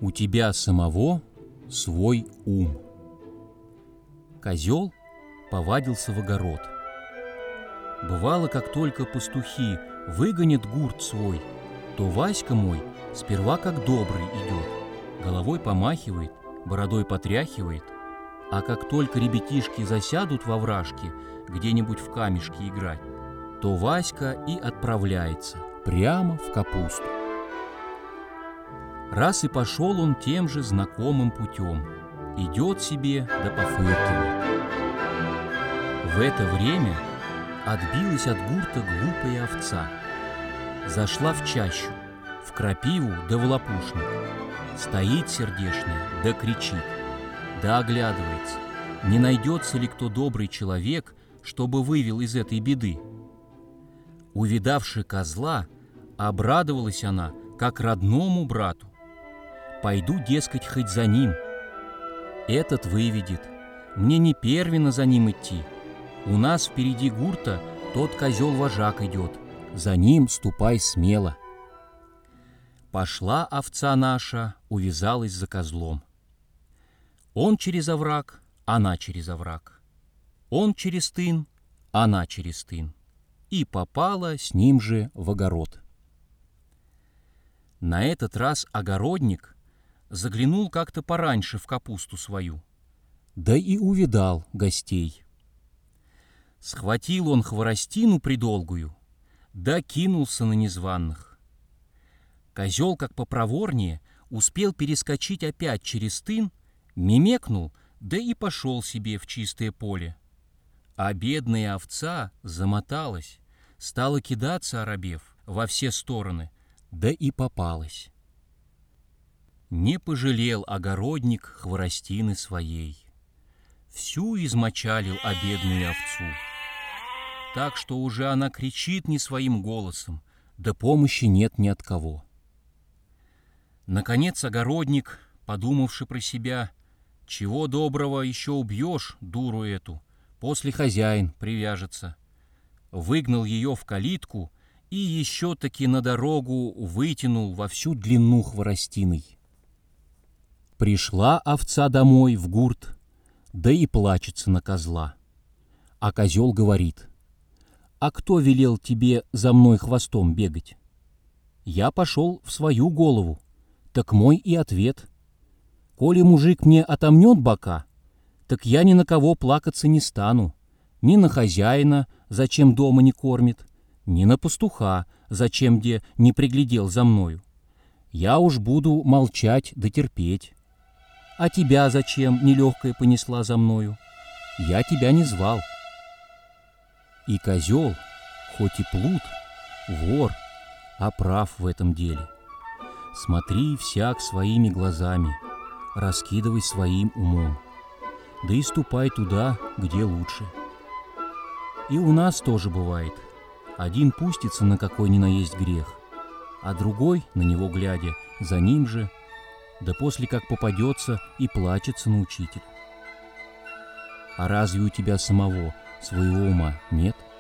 У тебя самого свой ум. Козел повадился в огород. Бывало, как только пастухи выгонят гурт свой, то Васька мой сперва как добрый идет, головой помахивает, бородой потряхивает, а как только ребятишки засядут во вражке где-нибудь в камешки играть, то Васька и отправляется прямо в капусту. Раз и пошел он тем же знакомым путем, идет себе да пофыркивает. В это время отбилась от гурта глупая овца, зашла в чащу, в крапиву да в лопушник, стоит сердешная да кричит, да оглядывается, не найдется ли кто добрый человек, чтобы вывел из этой беды. Увидавши козла, обрадовалась она, как родному брату. Пойду, дескать, хоть за ним. Этот выведет, мне не первенно за ним идти. У нас впереди гурта тот козел-вожак идет, за ним ступай смело. Пошла овца наша, увязалась за козлом. Он через овраг, она через овраг. Он через тын, она через тын. И попала с ним же в огород. На этот раз огородник заглянул как-то пораньше в капусту свою, да и увидал гостей. Схватил он хворостину придолгую, да кинулся на незваных. Козел, как попроворнее, успел перескочить опять через тын, мимекнул, да и пошел себе в чистое поле. А бедная овца замоталась, стала кидаться, оробев, во все стороны, да и попалась. Не пожалел огородник хворостины своей. Всю измочалил бедную овцу. Так что уже она кричит не своим голосом, да помощи нет ни от кого. Наконец огородник, подумавши про себя, чего доброго еще убьешь дуру эту, после хозяин привяжется, выгнал ее в калитку и еще таки на дорогу вытянул во всю длину хворостиной. Пришла овца домой в гурт, да и плачется на козла. А козел говорит: «А кто велел тебе за мной хвостом бегать? Я пошел в свою голову, так мой и ответ. Коли мужик мне отомнет бока, так я ни на кого плакаться не стану, ни на хозяина, зачем дома не кормит, ни на пастуха, зачем где не приглядел за мною. Я уж буду молчать да терпеть. А тебя зачем нелегкая понесла за мною? Я тебя не звал». И козел, хоть и плут, вор, а прав в этом деле. Смотри всяк своими глазами, раскидывай своим умом, да и ступай туда, где лучше. И у нас тоже бывает. Один пустится на какой ни наесть грех, а другой, на него глядя, за ним же, да после как попадется и плачется на учителя. А разве у тебя самого своего ума нет?